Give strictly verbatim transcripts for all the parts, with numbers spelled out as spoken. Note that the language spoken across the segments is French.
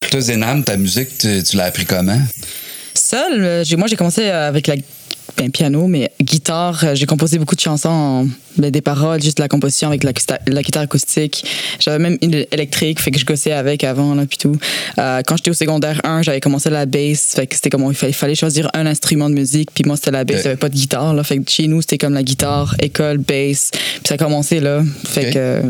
Toi, Zénam, ta musique, tu, tu l'as appris comment? Seul, euh, j'ai, moi, j'ai commencé avec la ben, piano, mais guitare. J'ai composé beaucoup de chansons, en, ben, des paroles, juste la composition avec la, la guitare acoustique. J'avais même une électrique, fait que je gossais avec avant, là, puis tout. Euh, quand j'étais au secondaire un, j'avais commencé la bass, fait que c'était comme, il fallait, il fallait choisir un instrument de musique, puis moi, c'était la bass, okay. Il n'y avait pas de guitare, là, fait que chez nous, c'était comme la guitare, école, bass, puis ça a commencé là, fait okay. que... Euh,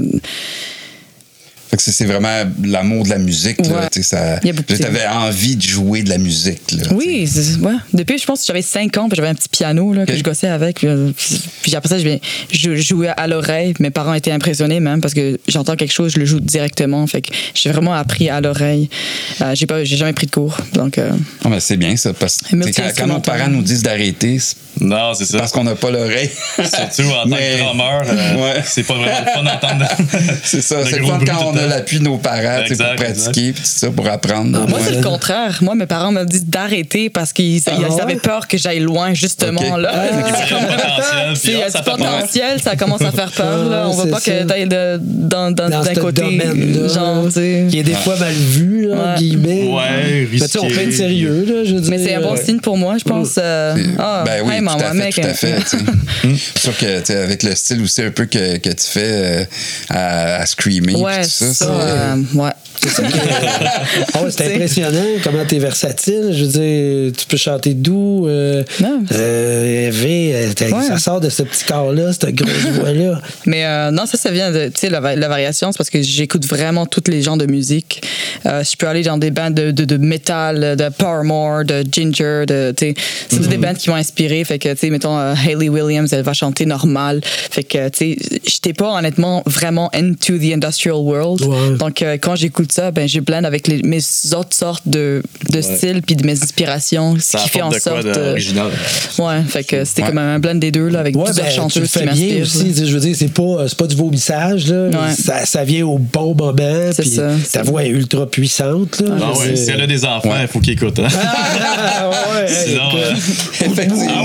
Fait que c'est vraiment l'amour de la musique. Là, ouais. Ça, tu avais envie de jouer de la musique. Là, oui, c'est, ouais. Depuis, je pense que j'avais cinq ans, puis j'avais un petit piano là, okay. que je gossais avec. Puis, puis après ça, je, je jouais à l'oreille. Mes parents étaient impressionnés même parce que j'entends quelque chose, je le joue directement. Fait que j'ai vraiment appris à l'oreille. Euh, j'ai, pas, j'ai jamais pris de cours. Donc, euh... oh, ben c'est bien ça. Parce que quand, quand nos parents nous disent d'arrêter, c'est non, c'est ça. Parce qu'on n'a pas l'oreille. Surtout en tant mais... que drummer, euh, ouais. c'est pas vraiment le fun d'entendre. C'est ça. C'est le fun quand on a l'appui de nos parents exact, pour pratiquer, puis tout ça, pour apprendre. Non, moi, ouais. c'est le contraire. Moi, mes parents me disent d'arrêter parce qu'ils ah, ils avaient peur que j'aille loin, justement. Okay. Là. Ah, il y a du potentiel, ça commence à faire peur. Là. On ne veut pas ça. que tu ailles de, dans, dans, dans d'un côté. Domaine, genre, qui est des fois mal vu, là, ouais. guillemets. Ouais, risqué. Mais on fait de sérieux, là, je veux dire. Mais c'est un bon signe pour moi, je pense. Ben oui. Tout à fait, tout à fait. C'est sûr que avec le style aussi un peu que, que tu fais euh, à, à screamer ouais, tout ça. ça euh, ouais. C'est, ça que, oh, c'est impressionnant comment t'es versatile. Je veux dire, tu peux chanter doux, euh, euh, rêver, ouais. ça sort de ce petit corps-là, cette grosse voix-là. Mais euh, non, ça, ça vient de, tu sais, la, la variation, c'est parce que j'écoute vraiment tous les genres de musique. Euh, je peux aller dans des bandes de, de, de métal, de Paramore, de Ginger, de, tu sais, c'est mm-hmm. des bandes qui m'ont inspiré. Fait que, tu sais, mettons, uh, Hayley Williams, elle va chanter normal. Fait que, tu sais, j'étais pas honnêtement vraiment into the industrial world. Ouais. Donc, euh, quand j'écoute ça, ben, je blende avec les, mes autres sortes de, de ouais. styles puis de mes inspirations. Ce qui fait en sorte. Euh, original. Ouais, fait que c'était ouais. comme un blend des deux, là, avec ouais, plusieurs ben, chanteuses qui m'inspirent. Aussi, je veux dire, c'est pas, c'est pas du vomissage, là. Ouais. Ça, ça vient au bon moment. C'est ça. Ta voix est ultra puissante, là. Ah ouais, si elle a des enfants, il ouais. faut qu'ils écoutent. Hein. Ah, ouais, sinon. Euh... Effectivement.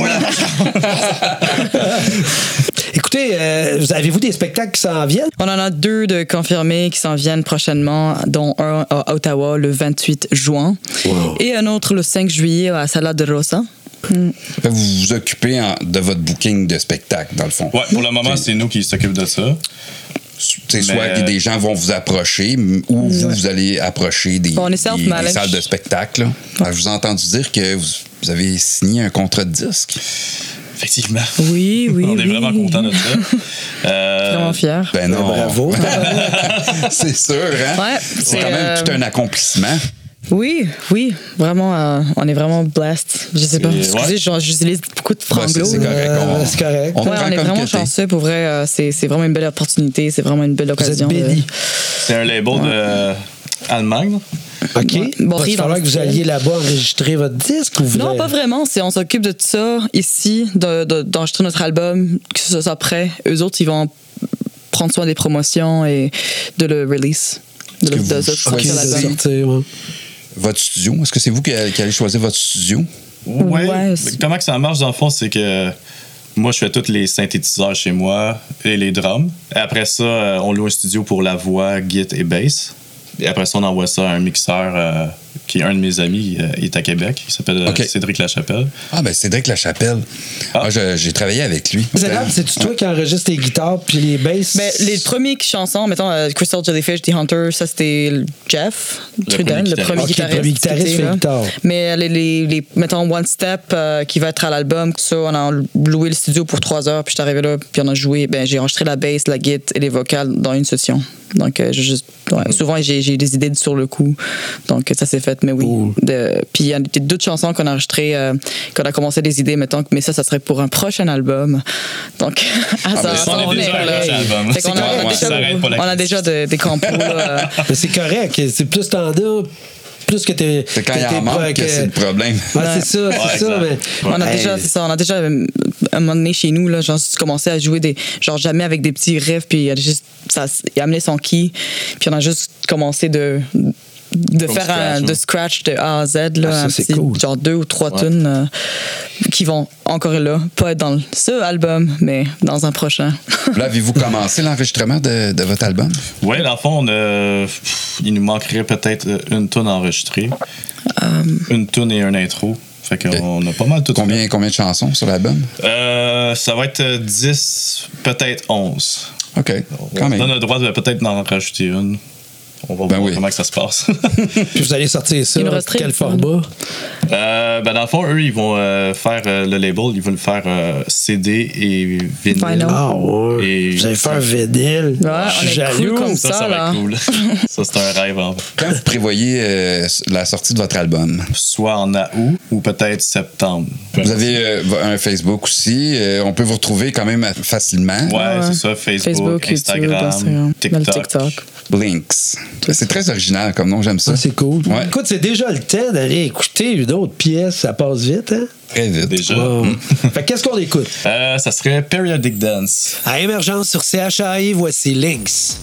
Écoutez, euh, avez-vous des spectacles qui s'en viennent? On en a deux de confirmés qui s'en viennent prochainement, dont un à Ottawa le vingt-huit juin wow. et un autre le cinq juillet à Sala de Rosa. Mm. Vous vous occupez en, de votre booking de spectacle, dans le fond? Oui, pour le moment, c'est, c'est nous qui s'occupent de ça. C'est soit euh... des gens vont vous approcher ou ouais. vous, vous allez approcher des, bon, des, des salles de spectacle. Ouais. Alors, je vous ai entendu dire que vous, vous avez signé un contrat de disque. Effectivement. Oui, oui. On est oui. vraiment contents de ça. Euh... Vraiment fiers. Ben non. Bravo. C'est sûr, hein? Ouais, c'est, c'est quand même euh... tout un accomplissement. Oui, oui, vraiment, euh, on est vraiment blessed. Je sais pas, excusez, ouais. genre, j'utilise beaucoup de franglo. Bah, c'est, c'est correct. On, euh, c'est correct. On, ouais, on est vraiment chanceux, pour vrai. Euh, c'est, c'est vraiment une belle opportunité, c'est vraiment une belle occasion. Vous êtes béni. De... C'est un label ouais. de Allemagne. OK. Ouais. Bon, il va falloir que vous alliez là-bas enregistrer votre disque ou vous Non, avez... pas vraiment. C'est, on s'occupe de tout ça ici, de, de, d'enregistrer notre album, que ce soit prêt. Eux autres, ils vont prendre soin des promotions et de le release. De, le, de, de sortir l'album. Sortir, ouais. Votre studio, est-ce que c'est vous qui allez choisir votre studio? Oui. Ouais, comment que ça marche, dans le fond, c'est que moi, je fais tous les synthétiseurs chez moi et les drums. Et après ça, on loue un studio pour la voix, git et bass. Et après ça, on envoie ça à un mixeur euh, qui est un de mes amis, euh, il est à Québec. Il s'appelle okay. Cédric Lachapelle. Ah, ben Cédric Lachapelle. Ah. Ah, je, j'ai travaillé avec lui. Zénab, c'est-tu toi qui enregistre les guitares puis les basses? Ben, les premières chansons, mettons uh, Crystal Jellyfish, The Hunter, ça c'était Jeff Trudel, le premier okay, guitariste. Le premier guitariste fait guitare. Mais les, les, les, mettons One Step euh, qui va être à l'album, ça, on a loué le studio pour trois heures, puis je suis arrivé là, puis on a joué. Ben, j'ai enregistré la bass, la guitare et les vocales dans une session. Donc, euh, juste, ouais, souvent, j'ai, j'ai des idées sur le coup. Donc, ça s'est fait, mais oui. Ooh. De, puis, il y a d'autres chansons qu'on a enregistrées, euh, qu'on a commencé des idées, mettons, mais ça, ça serait pour un prochain album. Donc, à ah, ça, ça, on, on est déjà là. Album. Fait qu'on a, on a déjà, on a déjà de, des compos, là. Mais c'est correct. C'est plus standard. Plus que t'es. C'est quand il y en manque que c'est le problème. Ouais, c'est ça, c'est ouais, ça. Mais... On a hey. déjà, c'est ça, on a déjà, un moment donné chez nous, là, genre, commencé à jouer des. Genre, jamais avec des petits riffs, puis il a juste. Ça, il a amené son key, puis on a juste commencé de. de From faire scratch, un, de scratch de A à Z, là, ah, ça, un c'est petit, cool. genre deux ou trois ouais. tunes euh, qui vont encore là, pas être dans ce album, mais dans un prochain. Là, avez-vous commencé l'enregistrement de, de votre album? Oui, dans le fond, on a, il nous manquerait peut-être une tune enregistrée, um... une tune et un intro. Fait qu'on okay. a pas mal tout combien, fait. Combien de chansons sur l'album? Euh, ça va être dix, peut-être onze. OK, quand on même. On a le droit de peut-être en rajouter une. On va ben voir oui. comment que ça se passe. Puis vous allez sortir ça, quel format? Euh, ben dans le fond, eux, ils vont euh, faire euh, le label, ils vont le faire euh, C D et vinyle. Ah ouais. Et vous allez faire vinyle. Ouais, on est jaloux cool comme ça. Ça, ça là. va être cool. Ça, c'est un rêve. En fait. Quand vous prévoyez euh, la sortie de votre album? Soit en août ou peut-être septembre. Vous avez euh, un Facebook aussi. Euh, on peut vous retrouver quand même facilement. Ouais, ouais. c'est ça. Facebook, Facebook Instagram, YouTube, Instagram, TikTok. TikTok. Blinks. C'est très original comme nom, j'aime ça. Ah, c'est cool. Ouais. Écoute, c'est déjà le temps d'aller écouter une autre pièce. Ça passe vite, hein? Très vite. Déjà. Wow. Fait qu'est-ce qu'on écoute? Euh, ça serait Periodic Dance. À Émergence sur C H A I, voici Lynx.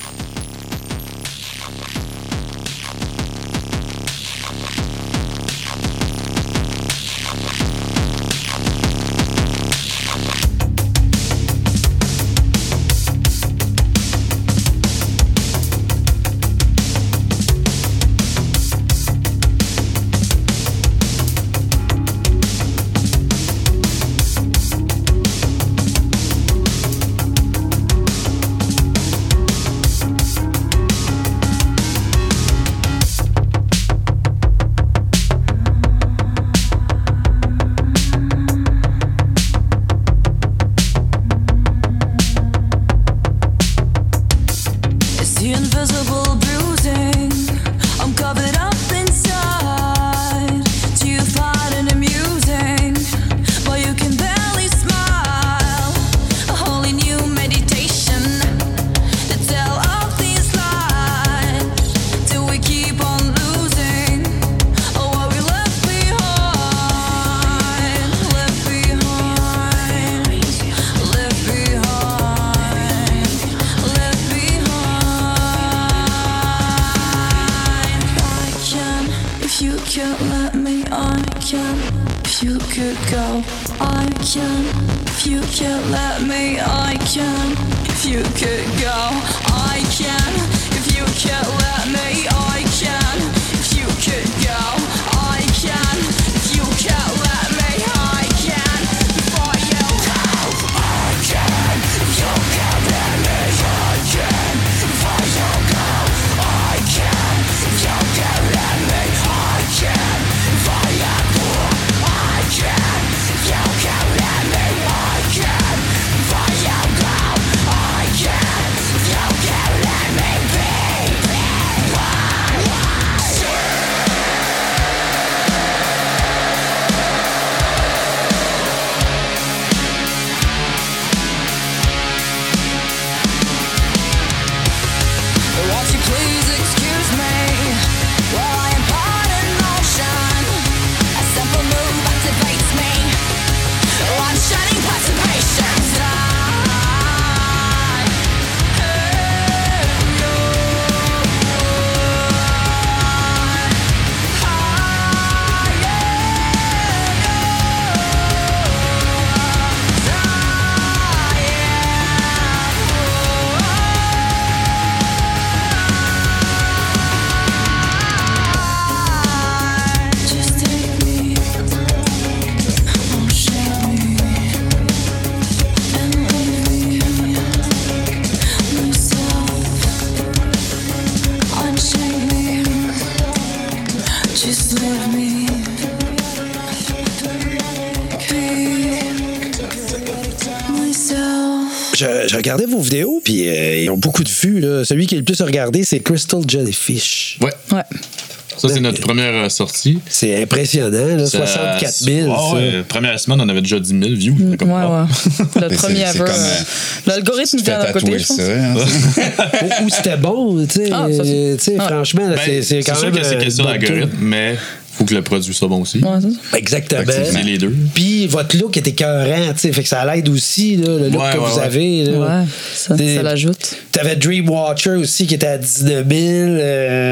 Je, je regardais vos vidéos, puis euh, ils ont beaucoup de vues. Là. Celui qui est le plus regardé, c'est Crystal Jellyfish. Ouais. Ouais. Ça, c'est notre première sortie. C'est impressionnant, là, soixante-quatre mille. Oh, ouais, première semaine, on avait déjà dix mille views. Mmh, comme ouais, ouais. Le premier ever. Comme, euh, l'algorithme vient d'un côté, je pense. Ça, hein, ou, ou c'était bon, tu sais. Ah, ah. Franchement, là, ben, c'est, c'est quand c'est même. C'est sûr que c'est question d'algorithme, mais faut que le produit soit bon aussi. Ouais, c'est exactement. C'est les deux. Puis votre look est écœurant, tu sais, fait que ça l'aide aussi, là, le look ouais, que ouais, vous ouais. avez. Là. Ouais, ça, ça l'ajoute. T'avais Dreamwatcher aussi qui était à dix-neuf mille. Euh,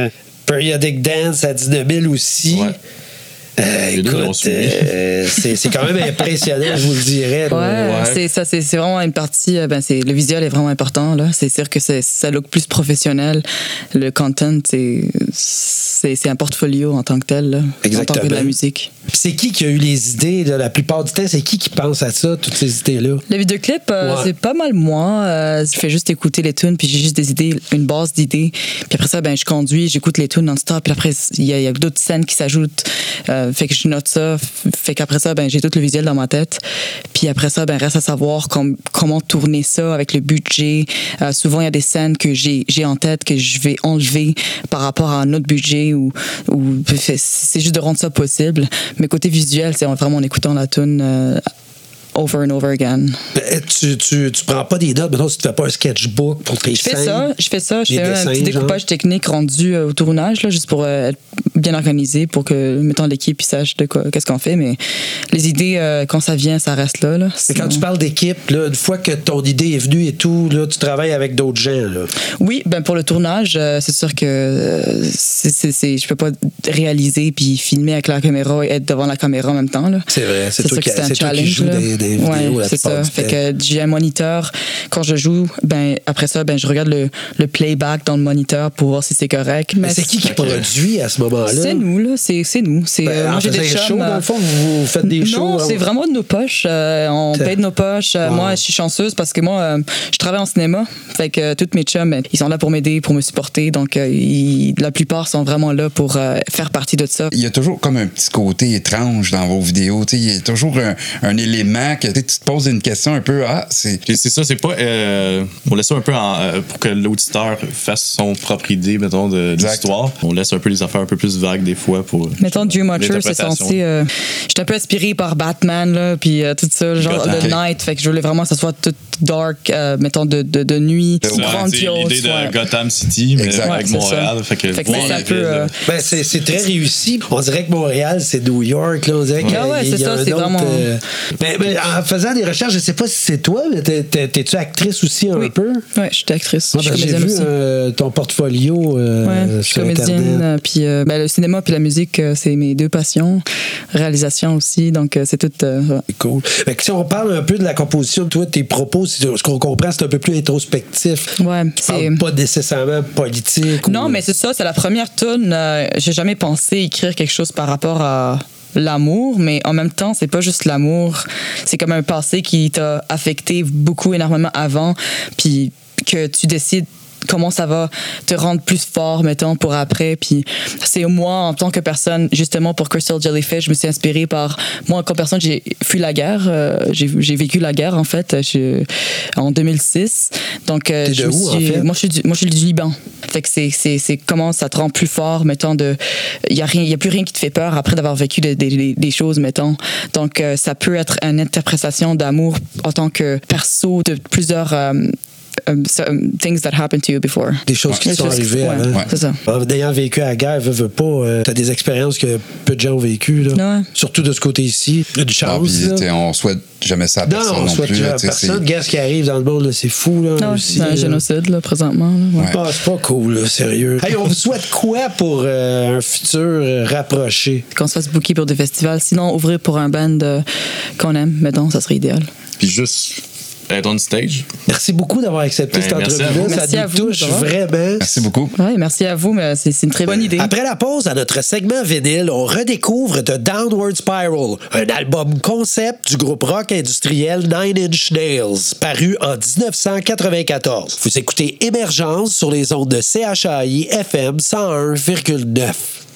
Periodic Dance à dix-neuf mille aussi. Ouais. Euh, écoute, euh, c'est, c'est quand même impressionnant, je vous le dirais. Ouais, ouais. C'est, ça, c'est, c'est vraiment une partie. Ben, c'est, le visuel est vraiment important. Là. C'est sûr que c'est, ça look plus professionnel. Le content, c'est, c'est, c'est un portfolio en tant que tel, là, en tant que de la musique. Puis c'est qui qui a eu les idées? Là, la plupart du temps, c'est qui qui pense à ça, toutes ces idées-là? Le vidéoclip, euh, ouais. c'est pas mal moi. Euh, je fais juste écouter les tunes, puis j'ai juste des idées, une base d'idées. Puis après ça, ben, je conduis, j'écoute les tunes non-stop. Puis après, il y, y a d'autres scènes qui s'ajoutent. Euh, fait que je note ça. Fait qu'après ça, ben, j'ai tout le visuel dans ma tête. Puis après ça, ben, reste à savoir com- comment tourner ça avec le budget. Euh, souvent, il y a des scènes que j'ai, j'ai en tête que je vais enlever par rapport à un autre budget. Ou, ou c'est juste de rendre ça possible. Mais côté visuel, c'est vraiment en écoutant la tune euh, over and over again. Tu, tu, tu prends pas des notes, maintenant tu te fais pas un sketchbook pour tes je fais scènes? Ça, je fais ça, je fais dessins, un petit découpage genre? technique rendu euh, au tournage, là, juste pour euh, être bien organisé, pour que, mettons, l'équipe ils sache de quoi, qu'est-ce qu'on fait, mais les idées, euh, quand ça vient, ça reste là. là Sinon... Quand tu parles d'équipe, là, une fois que ton idée est venue et tout, là, tu travailles avec d'autres gens. Là. Oui, ben pour le tournage, euh, c'est sûr que euh, c'est, c'est, c'est, je peux pas réaliser puis filmer avec la caméra et être devant la caméra en même temps. Là. C'est vrai, c'est, c'est toi, qui, c'est c'est toi qui joues des, des vidéos. Ouais, la c'est ça. Fait que j'ai un moniteur. Quand je joue, ben après ça, ben je regarde le, le playback dans le moniteur pour voir si c'est correct. Mais, Mais c'est qui qui produit à ce moment-là? C'est nous, là. C'est, c'est nous. C'est, ben, euh, moi, j'ai des shows, dans le fond, vous faites des shows? Non, c'est vraiment de nos poches. Euh, on paye de nos poches. Wow. Moi, je suis chanceuse parce que moi, euh, je travaille en cinéma. Fait que euh, tous mes chums, ils sont là pour m'aider, pour me supporter. Donc, euh, ils, la plupart sont vraiment là pour euh, faire partie de ça. Il y a toujours comme un petit côté étrange dans vos vidéos. Il y a toujours un, un élément que tu te poses une question un peu. Ah, c'est. c'est ça, c'est pas. Euh, on laisse ça un peu en, euh, pour que l'auditeur fasse son propre idée, mettons, de, de l'histoire. On laisse un peu les affaires un peu plus vagues des fois pour. Mettons, Dream Watcher, c'est censé. Euh, J'étais un peu inspiré par Batman, là, puis euh, tout ça, genre The Night. Fait que je voulais vraiment que ça soit tout dark, euh, mettons, de, de, de nuit. C'est grandiose. L'idée de Gotham City, mais exact. Avec ouais, Montréal. Ça. Fait que, fait que c'est, un peu, euh... ben, c'est, c'est très réussi. On dirait que Montréal, c'est New York. Là. On dirait qu'il ouais, ouais, y a, c'est y a ça, un c'est autre, vraiment. Euh... Mais, mais en faisant des recherches, je sais pas si c'est toi, mais t'es, t'es, t'es-tu actrice aussi un oui. peu? Oui, je suis actrice. Ouais, je j'ai vu euh, ton portfolio euh, ouais, je suis comédienne. Euh, puis euh, ben, le cinéma puis la musique, euh, c'est mes deux passions. Réalisation aussi, donc euh, c'est tout. Euh, ouais. C'est cool. Mais si on parle un peu de la composition, toi, tes propos, ce qu'on comprend, c'est un peu plus introspectif. Ouais, tu c'est pas nécessairement politique. Non, ou... mais c'est ça, c'est la première tune. Euh, j'ai jamais pensé écrire quelque chose par rapport à l'amour, mais en même temps, c'est pas juste l'amour. C'est comme un passé qui t'a affecté beaucoup, énormément avant, puis que tu décides comment ça va te rendre plus fort, mettons, pour après. Puis c'est moi, en tant que personne, justement, pour Crystal Jellyfish, je me suis inspirée par... Moi, comme personne, j'ai fui la guerre. Euh, j'ai, j'ai vécu la guerre, en fait, je, en deux mille six. Donc, euh, T'es je de me où, suis, en fait? Moi, je suis du, moi, je suis du Liban. Fait que c'est, c'est, c'est comment ça te rend plus fort, mettons, de... Il n'y a, a plus rien qui te fait peur après d'avoir vécu des, des, des choses, mettons. Donc, euh, ça peut être une interprétation d'amour en tant que perso de plusieurs... Euh, Um, so, um, things that happened to you before. Des choses qui ouais, sont arrivées ouais, avant. Ouais. C'est ça. D'ayant vécu à la guerre, veux, veux pas, euh, t'as des expériences que peu de gens ont vécues. Là. Ouais. Surtout de ce côté-ci. Il y a du chance. Ah, puis, on souhaite jamais ça à personne. Non, on non souhaite plus, jamais là, à personne. c'est... Gars, ce qui arrive dans le monde, là, c'est fou. Là, non, aussi, c'est un là. génocide, là, présentement. Là, ouais. Ah, c'est pas cool, là, sérieux. Hey, on vous souhaite quoi pour euh, un futur euh, rapproché? Qu'on se fasse booker pour des festivals. Sinon, ouvrir pour un band euh, qu'on aime, mettons, ça serait idéal. Puis juste... être on stage. Merci beaucoup d'avoir accepté ben, cette entrevue-là. Ça nous touche vraiment. Merci beaucoup. Oui, merci à vous, mais c'est, c'est une très bonne idée. Après la pause, à notre segment vinyle, on redécouvre The Downward Spiral, un album concept du groupe rock industriel Nine Inch Nails, paru en dix-neuf cent quatre-vingt-quatorze. Vous écoutez Émergence sur les ondes de C H A I F M cent un virgule neuf.